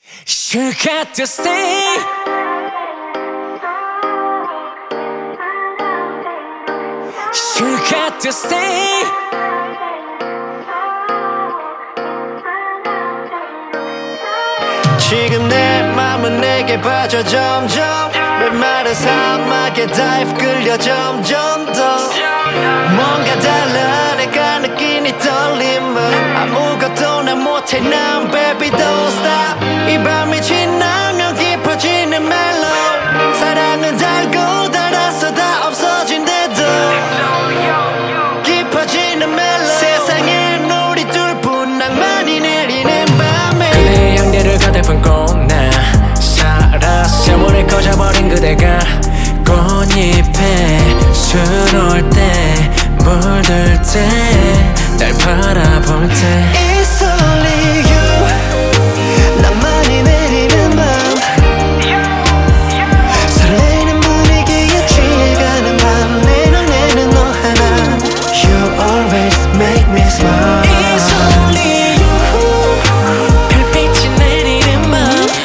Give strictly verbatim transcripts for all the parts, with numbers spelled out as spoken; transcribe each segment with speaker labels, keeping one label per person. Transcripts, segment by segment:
Speaker 1: You got to stay. You got to stay.
Speaker 2: 지금 내 맘은 내게 빠져 점점 메마른 사막에 dive 끌려 점점 더 뭔가 달라 내가 느낀 이 떨림은 아무것도 난 못해 난 baby don't stop 이 밤이 지나면 깊어지는 mellow 사랑은 달고 달아서 다 없어진대도 깊어지는 mellow 세상엔 우리 둘뿐 낭만이 내리는 밤에
Speaker 1: 그대의 향기를 가득 품고 나 살아 세월에 꺼져버린 그대가 꽃잎에 수놓을 때 물들 때 날 바라볼 때
Speaker 2: It's only you 낭만이 내리는 밤 설레는 분위기에 취해가는 밤 내 눈에는 너 하나 You always make me smile
Speaker 1: It's only you 별빛이 내리는 밤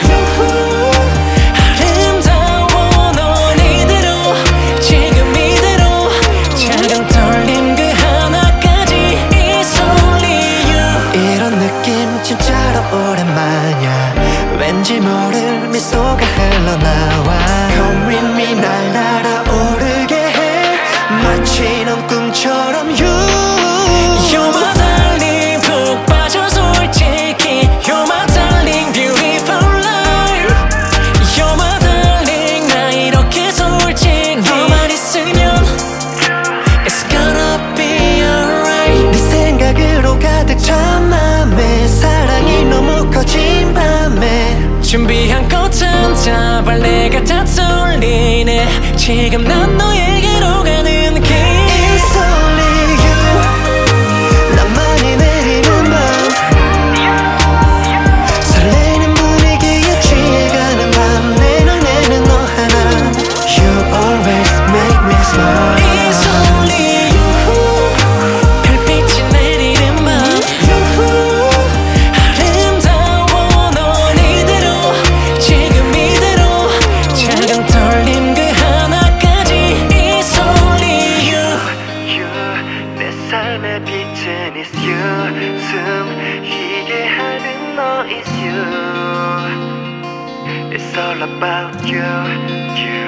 Speaker 1: 아름다워 넌 이대로 지금 이대로 작은 떨림 그 하나까지 It's only you
Speaker 2: 이런 느낌 진짜로 오랜만이야 왠지 모를 미소가 흘러나와 Come with me 날 날아오르게 해 마치 넌 꿈처럼 You
Speaker 1: You're my darling 푹 빠져 솔직히 You're my darling beautiful life You're my darling 나 이렇게 솔직 너만 있으면 It's gonna be alright
Speaker 2: 네 생각으로 가득 찬 맘에 사랑이 너무 커진 밤에
Speaker 1: 준비한 꽃 한 다발 내가 다 떨리네 지금 난 너에게로 가는 길
Speaker 2: It's only you 낭만이 내리는 밤 설레는 분위기에 취해가는 밤 내 눈에는 너 하나 You always make me smile
Speaker 1: It's only you 별빛이 내리는 밤 아름다워 넌 이대로 지금 이대로 작은 떨림 그 하나까지 It's only you
Speaker 2: You 내 삶의 빛은 is you 숨쉬게 하는 너 is you It's all about you, you